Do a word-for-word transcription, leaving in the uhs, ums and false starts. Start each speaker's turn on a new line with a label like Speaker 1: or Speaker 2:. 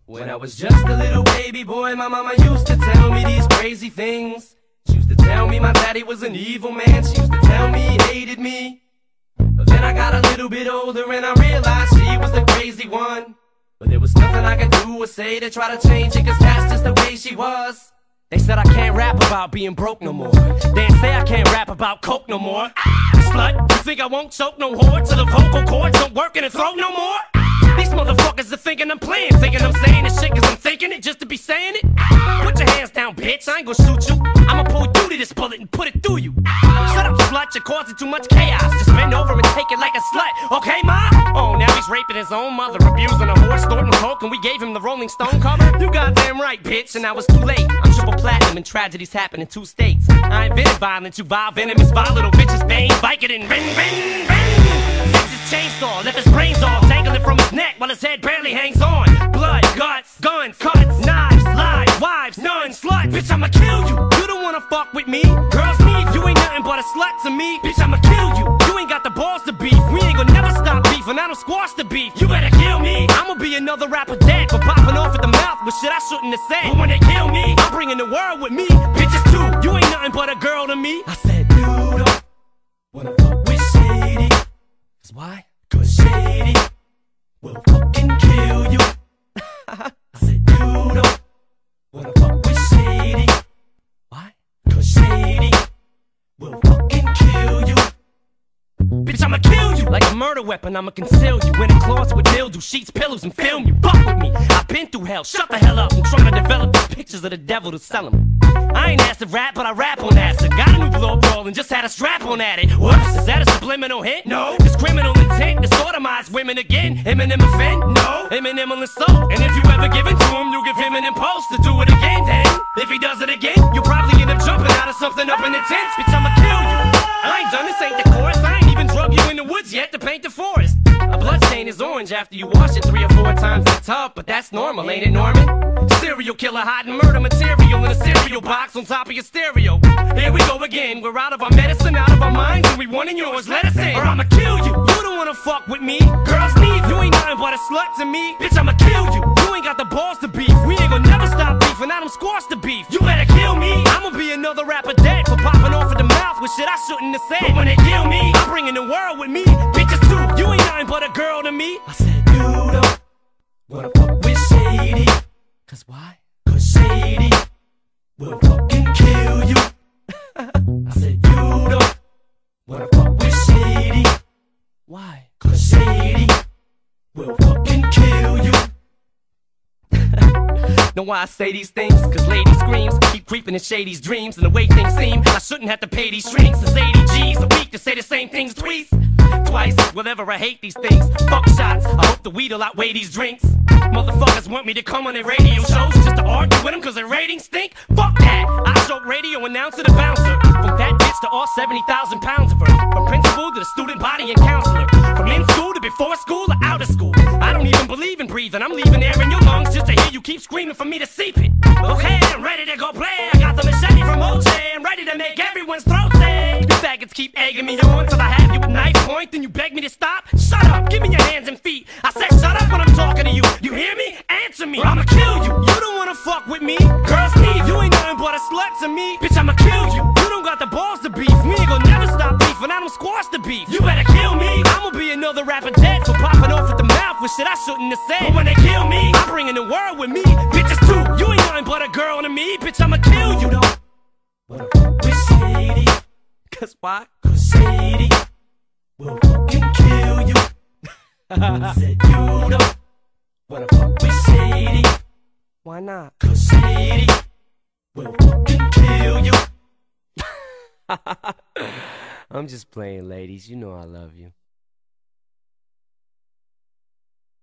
Speaker 1: When I was just a little baby boy, my mama used to tell me these crazy things. She used to tell me my daddy was an evil man. She used to tell me he hated me. But then I got a little bit older and I realized she was the crazy one. But there was nothing I could do or say to try to change it, cause that's just the way she was. They said I can't rap about being broke no more. They say I can't rap about coke no more. Ah, slut, you think I won't choke no whore till the vocal cords don't work in the throat no more? These motherfuckers are thinking I'm playing, thinking I'm saying this shit cause I'm thinking it just to be saying it. Put your hands down, bitch, I ain't gonna shoot you. I'ma pull you to this bullet and put it through you. Shut up, slut, you're causing too much chaos. Just bend over and take it like a slut, okay, ma? Oh, now he's raping his own mother, abusing a horse, snorting coke, and we gave him the Rolling Stone cover? You goddamn right, bitch, and now it's too late. I'm triple platinum and tragedies happen in two states. I invented violence, you vile venomous, vile little bitches, bang, Vicodin, ring, ring, ring. Takes his chainsaw, left his brains all dangling from his neck while his head barely hangs on. Blood, guts, guns, cuts, knives, lies, wives, nuns, sluts. Bitch, I'ma kill you. You don't wanna fuck with me. Girls need you ain't nothing but a slut to me. Bitch, I'ma kill you. You ain't got the balls to beef. We ain't gonna never stop beef, and I don't squash the beef. You better kill me. I'ma be another rapper dead for popping off at the mouth with shit I shouldn't have said. But when they kill me, I'm bringing the world with me. Bitches too. You ain't nothing but a girl to me. I said, you don't wanna fuck with Shady. Cause why? Cause Shady will fucking kill you. I said, you don't wanna fuck with Shady. Why? Cause Shady will fucking kill you. Bitch, I'ma kill you. Like a murder weapon, I'ma conceal you in a closet with dildo, sheets, pillows, and film you. Fuck with me, I've been through hell. Shut the hell up, I'm trying to develop these pictures of the devil to sell them. I ain't asked to rap, but I rap on acid. Got a new blow roll and just had a strap on at it. Whoops, is that a subliminal hit? No. This criminal intent to sodomize women again. Eminem offend? No. Eminem will insult. And if you ever give it to him, you give him an impulse to do it again. Then, if he does it again, you'll probably end up jumping out of something up in the tent. Bitch, I'ma kill you. I ain't done this, ain't the chorus. I ain't even drug you in the woods yet to paint the forest. A blood stain is orange after you wash it three or four times in the tub, but that's normal, ain't it, Norman? Serial killer hiding murder material in a cereal box on top of your stereo. Here we go again, we're out of our medicine, out of our minds, and we wanting yours, let us in, or I'ma kill you. You don't wanna fuck with me. Girls need you ain't nothing but a slut to me. Bitch, I'ma kill you. You ain't got the balls to beef. We ain't gonna never stop beef, and I don't squash the beef. You better kill me. I'ma be another rapper dead for popping off at the mouth with shit I shouldn't have said. But when they kill me, I'm bringing the world with me. Bitches too, you ain't nothing but a girl to me. I said, you don't wanna fuck with Shady. Cause why? Cause Shady will fucking kill you. I said, you don't wanna fuck with Shady. Why? Cause Shady will fucking kill you. Know why I say these things? Cause lady screams keep creeping in Shady's dreams. And the way things seem, I shouldn't have to pay these shrinks. It's eighty G's a week to say the same things twice. Twice, whatever, I hate these things. Fuck shots, I hope the weed'll outweigh these drinks. Motherfuckers want me to come on their radio shows just to argue with them cause their ratings stink. Fuck that, I joke radio announcer to bouncer. From that bitch to all seventy thousand pounds of her. From principal to the student body and counselor. From in school to before school or out of school. I don't even believe in breathing, I'm leaving air in your lungs just to hear you keep screaming for me to seep it. Okay, I'm ready to go play. I got the machete from O J. I'm ready to make everyone's throat say. You faggots keep egging me on till I have you at knife point. Then you beg me to stop? Shut up, give me your hands and feet. I said shut up when I'm talking to you. You hear me? Answer me, or I'ma kill you. You don't wanna fuck with me. Girls need you ain't nothing but a slut to me. Bitch, I'ma kill you. You don't got the balls to beef. We ain't gonna never stop beef, and I don't squash the beef. You better kill me. I'ma be another rapper dead for popping off at the mouth with shit I shouldn't have said. But when they kill me, I'm bringing the world with me. Bitches too, you ain't nothing but a girl to me. Bitch, I'ma kill you. You don't wanna fuck with Shady. Cause why? Cause Shady will fucking kill you. I said you don't wanna fuck with Shady. Why not? Cause Shady will fucking kill you. I'm just playing, ladies. You know I love you.